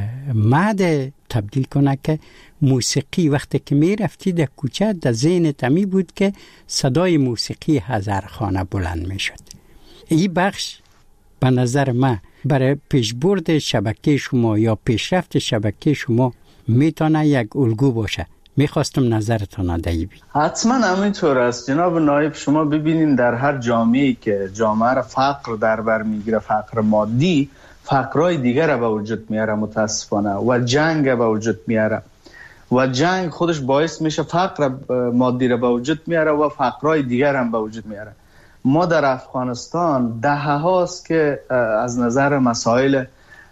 مد تبدیل کنه که موسیقی وقتی که می رفتی در کوچه در ذهن تمی بود که صدای موسیقی هزارخانه بلند می شد. این بخش به نظر من برای پیشبرد شبکه شما یا پیشرفت شبکه شما میتونه یک الگو باشه. میخواستم نظرتون دهی بید. حتما همینطور است جناب نایب. شما ببینین در هر جامعه‌ای که جامعه را فقر در بر میگیره، فقر مادی، فقرهای دیگر را به وجود میاره متاسفانه و جنگ به وجود میاره و جنگ خودش باعث میشه فقر مادی را به وجود میاره و فقرهای دیگر هم به وجود میاره. ما در افغانستان دهه هاست که از نظر مسائل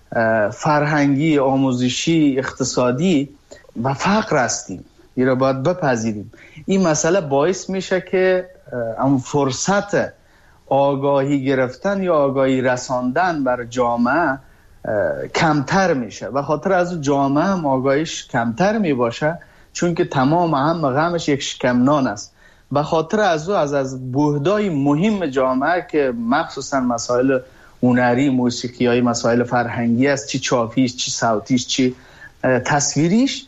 فرهنگی، آموزشی، اقتصادی و فقر هستیم. این را باید بپذیریم. این مسئله باعث میشه که اون فرصت آگاهی گرفتن یا آگاهی رساندن بر جامعه کمتر میشه و خاطر از جامعه هم آگاهیش کمتر میباشه، چون که تمام هم غمش یک شکم نان است. به خاطر از او از از بحدای مهم جامعه که مخصوصا مسائل هنری، موسیقیایی، مسائل فرهنگی است، چی چاپیش، چی صوتیش، چی تصویریش،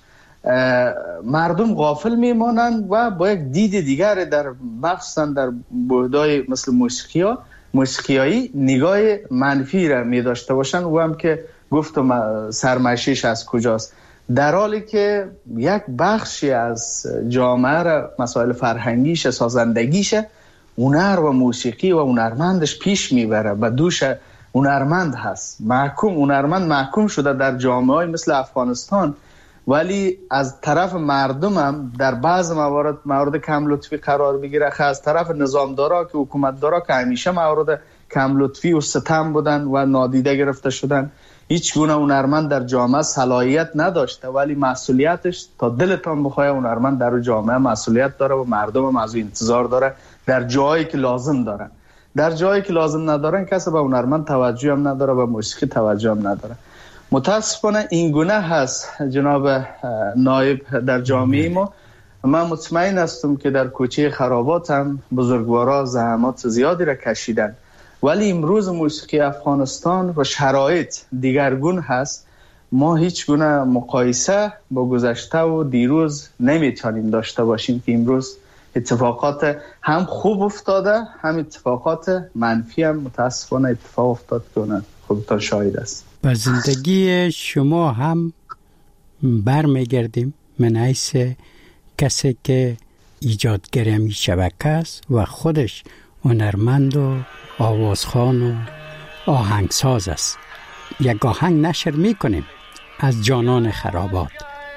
مردم غافل میمانند و با یک دید دیگر در مخصوصا در بحدای مثل موسیقی موسیقیایی نگاه منفی را می داشته باشند و هم که گفتم سرمشیش از کجاست، در حالی که یک بخشی از جامعه را مسائل فرهنگیش، سازندگیش، هنر و موسیقی و هنرمندش پیش میبره، به دوش هنرمند هست. محکوم هنرمند محکوم شده در جامعه‌های مثل افغانستان، ولی از طرف مردم هم در بعض موارد مورد کم لطفی قرار بگیره، از طرف نظامدارا که حکومتدارا که همیشه مورد کم لطفی و ستم بودن و نادیده گرفته شدن. هیچ گونه هنرمند در جامعه صلاحیت نداشته، ولی مسئولیتش تا دلتان بخواه هنرمند در جامعه مسئولیت داره و مردم هم از انتظار داره در جایی که لازم دارن. در جایی که لازم ندارن کسی به هنرمند توجه هم نداره و موسیقی توجه هم نداره. متاسفانه این گونه هست جناب نایب در جامعه ما. من مطمئن هستم که در کوچه خرابات هم بزرگوارا زحمات زیادی را کشیدن، ولی امروز موسیقی افغانستان و شرایط دیگرگون هست. ما هیچ گونه مقایسه با گذشته و دیروز نمیتونیم داشته باشیم که امروز اتفاقات هم خوب افتاده، هم اتفاقات منفی هم متاسفانه اتفاق افتاد که خودتان شاهد است. با زندگی شما هم برمیگردیم من حیث کسی که ایجادگر این شبکه است و خودش هنرمند و آوازخوان و آهنگساز است. یک آهنگ نشر میکنیم از جانان خرابات.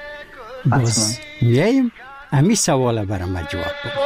باز میاییم امی سوال برام جواب بدید.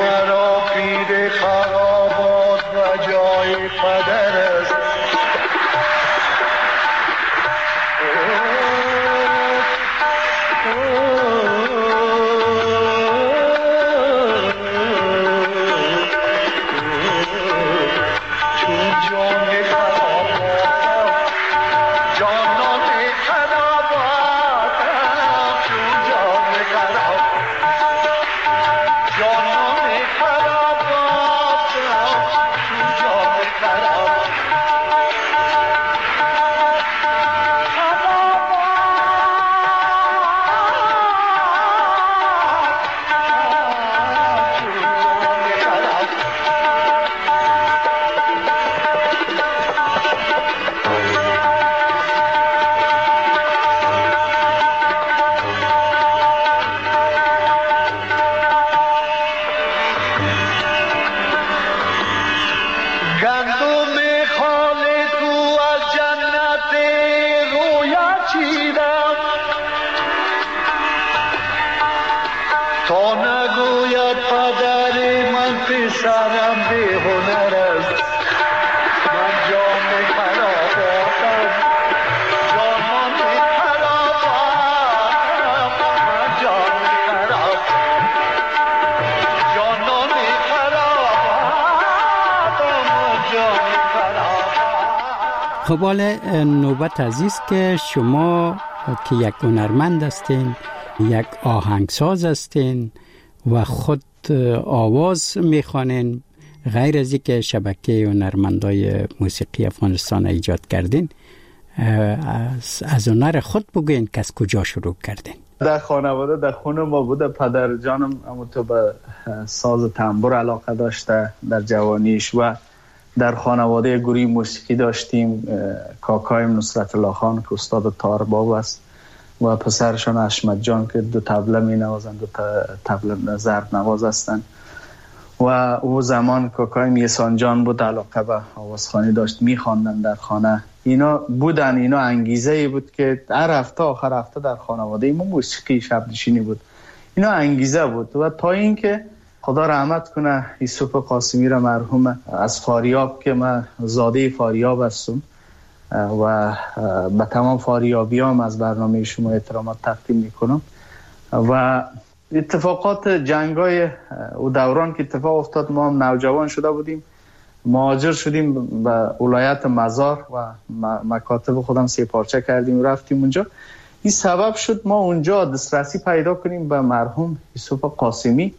مرا پیر خرابات و جای پدر است. خب حالا نوبت عزیز که شما که یک هنرمند هستین، یک آهنگساز هستین و خود آواز میخوانین، غیر از اینکه شبکه هنرمندای موسیقی افغانستان ایجاد کردین، از, از هنر خود بگوین که از کجا شروع کردین؟ در خانواده در خونه ما بوده. پدر جانم اما تو به ساز تنبور علاقه داشته در جوانیش و در خانواده گروه موسیقی داشتیم. کاکایم نصرت الله خان که استاد تارباب است و پسرشان اشمت جان که دو طبله می نوازند، دو طبله ضرب نواز هستند. و او زمان کاکایم یسان جان بود، علاقه به آوازخوانی داشت، می خواندن در خانه. اینا بودن، اینا انگیزه ای بود که هر هفته آخر هفته در خانواده ما موسیقی شب نشینی بود. اینا انگیزه بود. و تا اینکه خدا رحمت کنه یوسف قاسمی را مرحوم از فاریاب که من زاده فاریاب هستم و به تمام فاریابیام از برنامه شما احترامات تقدیم میکنم. و اتفاقات جنگای او دوران که اتفاق افتاد، ما هم نوجوان شده بودیم، مهاجر شدیم به ولایت مزار و مکاتب خودم سه پارچه کردیم و رفتیم اونجا. این سبب شد ما اونجا دسترسی پیدا کنیم به مرحوم یوسف قاسمی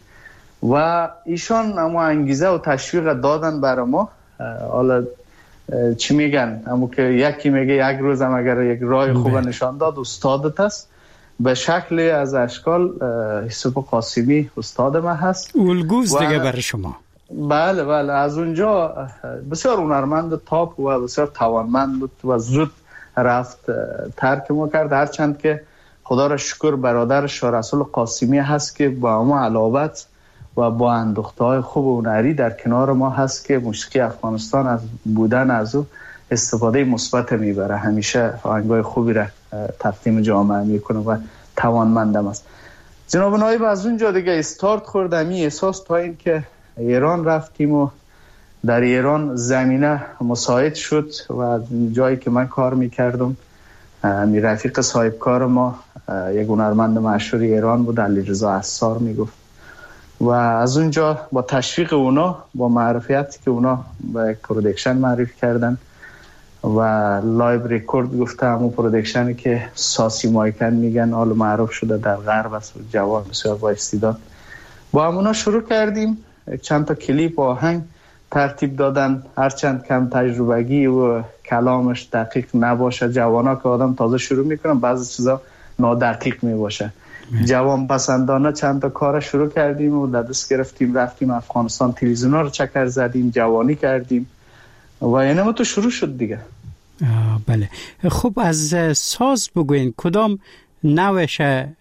و ایشان اما انگیزه و تشویق دادن برای ما. حالا چی میگن، اما که یکی میگه یک روزم اگر یک راه خوب نشان داد استادت است، به شکل از اشکال یوسف قاسمی استاد ما هست، الگوست دیگه برای شما. بله بله، از اونجا بسیار هنرمند تاپ و بسیار توانمند بود و زود رفت ترک ما کرد. هرچند که خدا را شکر برادر شاه رسول قاسمی هست که با ما علاوت و با اندوخته‌های خوب و هنری در کنار ما هست که موسیقی افغانستان از بودن از او استفاده مثبت میبره، همیشه آهنگای خوبی را تقدیم جامعه میکنه و توانمندم است. جناب نایب از اونجا دیگه استارت خوردم این احساس تا این که ایران رفتیم و در ایران زمینه مساعد شد و جایی که من کار میکردم می رفیق صاحب کار ما یک هنرمند مشهور ایران بود، علیرضا عصار میگفت و از اونجا با تشویق اونا، با معرفیتی که اونا به پرودکشن معرفی کردن و لایو ریکورد گفته، همون پرودکشنی که ساسی مایکن میگن، حالا معروف شده در غرب است، جوان بسیار با استعداد. با همونا شروع کردیم، چند تا کلیپ و آهنگ ترتیب دادن. هرچند کم تجربگی و کلامش دقیق نباشه، جوانا که آدم تازه شروع میکنن بعضی چیزا نادقیق میباشه، جوان پسندانه چند تا کار شروع کردیم و در دست گرفتیم، رفتیم افغانستان، تلویزیونا رو چکر زدیم، جوانی کردیم و اینم تو شروع شد دیگه. بله. خب از ساز بگوین کدام نوش به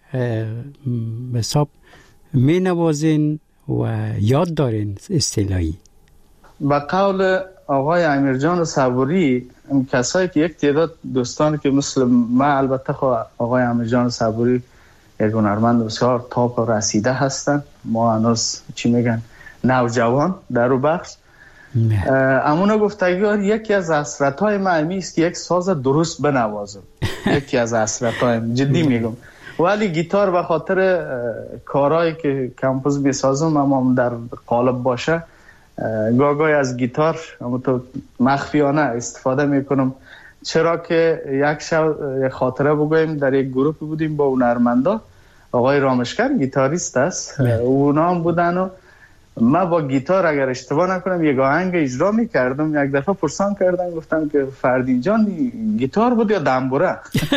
حساب می نوازین و یاد دارین اصطلاحی؟ با قول آقای امیرجان صبوری، کسایی که یک تعداد دوستانی که مثل من، البته خب آقای امیرجان صبوری یک هنرمند بسیار تاپ و رسیده هستن، ما هنوز چی میگن نوجوان در اون بخش. امون گفتگی یکی از حسرت‌های من است که یک ساز درست بنوازم. یکی از حسرت‌هایم، جدی میگم. ولی گیتار به خاطر کارهایی که کمپوز میسازم اما در قالب باشه گاگای از گیتار اما تو مخفیانه استفاده میکنم. چرا که یک شب خاطره بگویم، در یک گروه بودیم با هنرمندا، آقای رامشگر گیتاریست است، اونا هم بودن و من با گیتار اگر اشتباه نکنم یک آهنگ اجرا میکردم. یک دفعه پرسان کردن، گفتم که فردین جان گیتار بود یا دنبوره؟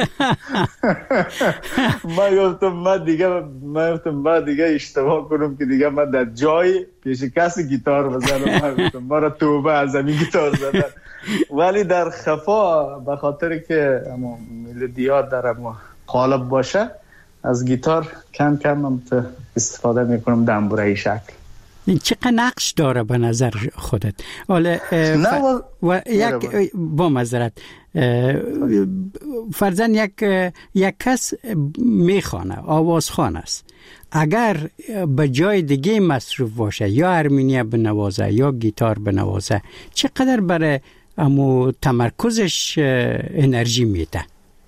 من گفتم من دیگه من گفتم من دیگه اشتباه کنم که دیگه من در جای پیش کسی گیتار بزنم. من گفتم ما را توبه از این گیتار زدن. ولی در خفا به خاطر که اما ملودیات در اما قالب باشه از گیتار کم کم هم استفاده میکنم دنبوره‌ای شکل. چقدر نقش داره به نظر خودت؟ حالا ف... و یک با معذرت فرضاً یک یک کس میخوانه، آوازخوان است، اگر به جای دیگه مصروف باشه، یا ارمنیا بنوازه یا گیتار بنوازه، چقدر برای امو تمرکزش انرژی میده؟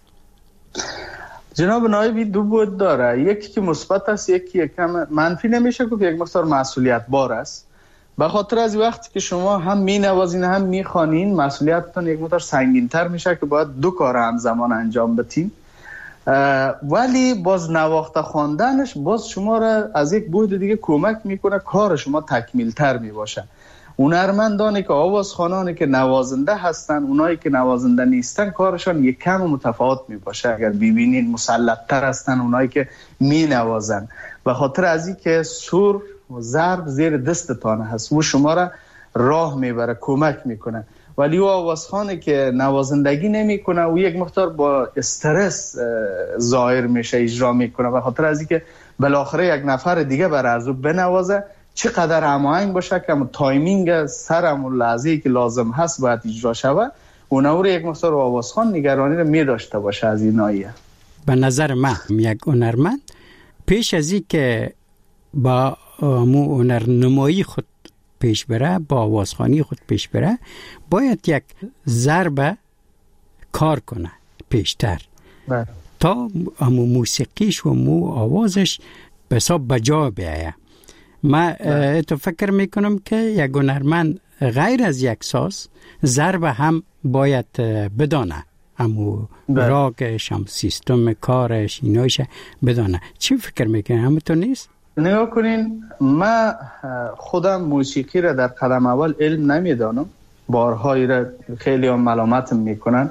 جناب نایبی دو بود داره، یکی که مثبت است، یکی یکم منفی. نمیشه که یک مقدار مسئولیت بار است، به خاطر از وقتی که شما هم می نوازین هم می خوانین مسئولیتتون یک مقدار سنگین تر میشه که باید دو کار همزمان انجام بدین. ولی باز نواخته خواندنش باز شما را از یک بعد دیگه کمک میکنه، کار شما تکمیل تر می باشه. هنرمندانی که آوازخوانانی که نوازنده هستن، اونایی که نوازنده نیستن کارشان یک کم متفاوت می باشه. اگر ببینین مسلط تر هستن اونایی که می نوازن، به خاطر از این که سور و ضرب زیر دستتان هست و شما را راه میبره، کمک میکنه. ولی او آوازخوانی که نوازندگی نمیکنه و یک مقدار با استرس ظاهر میشه، اجرا میکنه، به خاطر از این که بالاخره یک نفر دیگه برای از او بنوازه، چقدر هماهنگ باشه که تایمینگ سرم و لحظه‌ای که لازم هست باید اجرا شود. اونها رو یک مقدار آوازخوان نگرانی رو می داشته باشه از این ناحیه. به نظر من یک هنرمند پیش از این که با مو هنرنمایی خود پیش بره، با آوازخوانی خود پیش بره، باید یک ضربه کار کنه پیشتر بله. تا مو موسیقیش و مو آوازش به حساب بجا بیایه. من تو فکر میکنم که یک هنرمند غیر از یک ساز ضرب هم باید بدانه، امو راگش هم سیستم کارش اینایش بدانه. چی فکر میکنی؟ همونطور نیست؟ نگاه کنین، من خودم موسیقی را در قدم اول علم نمیدانم، بارهایی را خیلی هم ملامتم میکنن.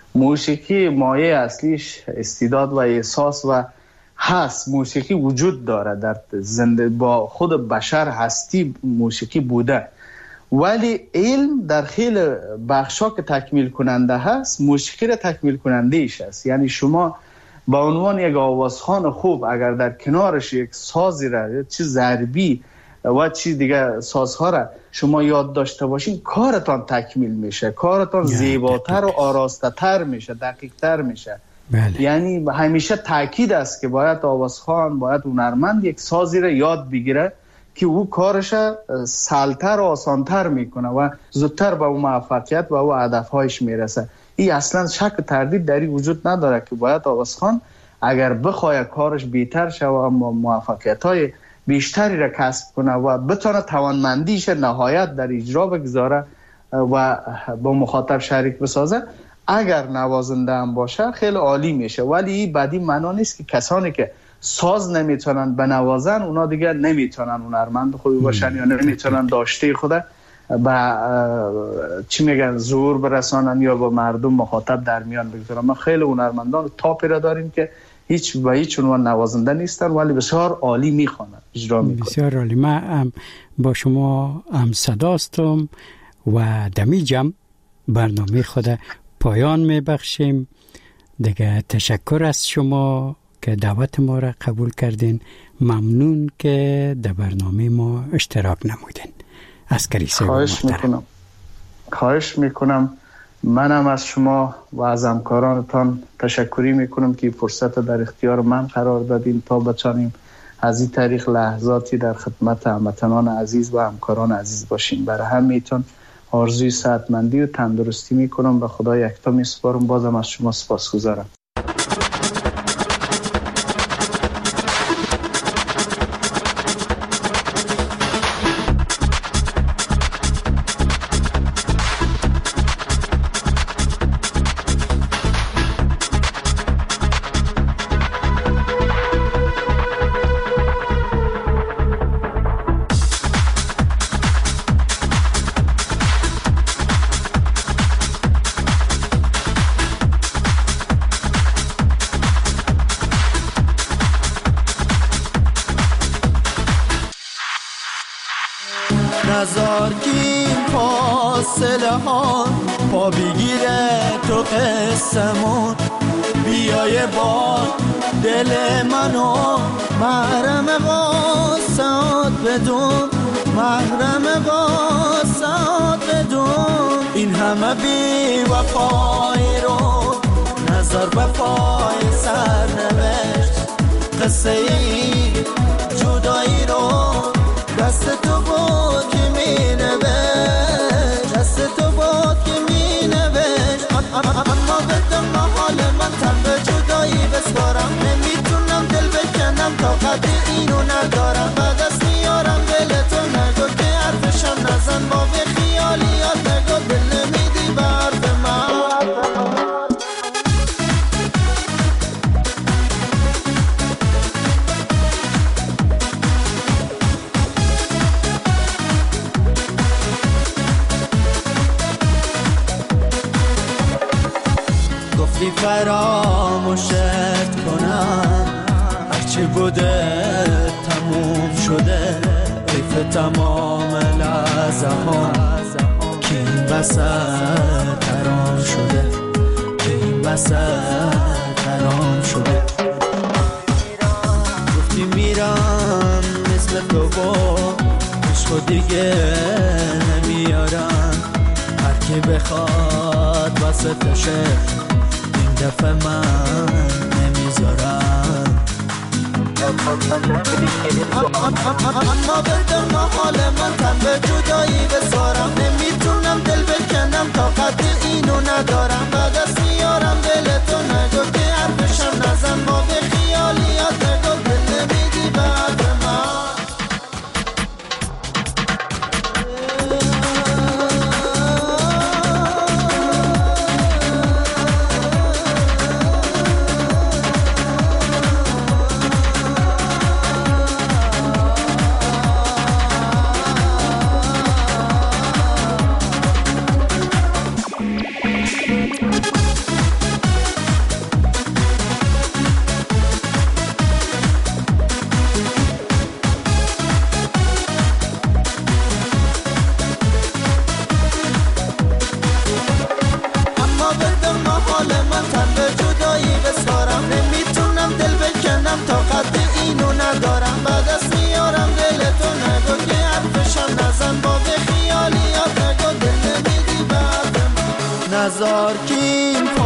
موسیقی مایه اصلیش استعداد و احساس و هست. موسیقی وجود داره در زنده، با خود بشر هستی موسیقی بوده، ولی علم در خیلی بخشا که تکمیل کننده هست، موسیقی را تکمیل کننده ایش است. یعنی شما با عنوان یک آوازخوان خوب اگر در کنارش یک سازی را، چی ضربی و چی دیگه سازها را شما یاد داشته باشین، کارتان تکمیل میشه، کارتان زیباتر و آراسته تر میشه، دقیق تر میشه. بله. یعنی همیشه تاکید است که باید آوازخوان، باید هنرمند یک سازی را یاد بگیره که او کارش سهل‌تر و آسان‌تر میکنه و زودتر به اون موفقیت و اون هدف‌هایش میرسه. این اصلا شک و تردید در این وجود نداره که باید آوازخوان اگر بخواد کارش بهتر شه و موفقیت‌های بیشتری را کسب کنه و بتونه توانمندیش نهایت در اجرا بگذاره و با مخاطب شریک بسازه، اگر نوازنده هم باشه خیلی عالی میشه. ولی بدی معنا نیست که کسانی که ساز نمیتونن بنوازن اونا دیگه نمیتونن هنرمند خوبی باشن یا نمیتونن داشته خود با چی میگن زور برسانن یا با مردم مخاطب در میان بگذارن. ما خیلی هنرمندان تاپی را داریم که هیچ و هیچ عنوان نوازنده نیستن ولی بسیار عالی میخوانن، اجرا میکنن. بسیار عالی. من با شما هم صداستم و دمیجم برنامه خود پایان میبخشیم دیگه. تشکر از شما که دعوت ما را قبول کردین. ممنون که در برنامه ما اشتراک نمودین. عسکری صاحب خواهش میکنم خواهش میکنم منم از شما و از همکارانتان تشکری میکنم که فرصت در اختیار من قرار دادین تا بتانیم از این طریق لحظاتی در خدمت هموطنان عزیز و همکاران عزیز باشیم. برای همینتون آرزوی صحتمندی و تندرستی میکنم. به خدا یکتا میسپارم. بازم از شما سپاسگزارم. نزار کی فاصله ها پا بگیره تو قسمون، بیای با دل منو محرم واسات بدون، محرم واسات بدون. این همه بی وفایی رو نزار وفای سرنوشت، قصه ای جدایی رو دست تو بود که می نوشت، دست تو بود که می نوشت. اما بدم حال من تن به جدایی بسپارم، نمیتونم دل بکنم طاقت اینو ندارم. بعد از میارم دل تو نگو که حرفشم نزن، با به خیالیات نگو دل نمیدی به حرف من. گفتی فراموشت کنم، هرچی بوده تموم شده. حیف تمام لحظه ها که این وسط ترام شده، که این وسط ترام شده. گفتی میرم مثل تو با عشق دیگه نمیارم، هر کی بخواد واسه تشه دفعه من نمیذارم. اما بدم حال من تن به جدایی بسارم، نمیتونم دل بکنم طاقت اینو ندارم. بعد از میارم دل تو نگو که حرفشم نزن، با به خیالیات نگو دل نمیدی بعد من. طاقت اینو ندارم. بعد از میارم دل تو نگو که حرفشم نزن، با به خیالیات نگو دل نمیدی بعد من. نزار کی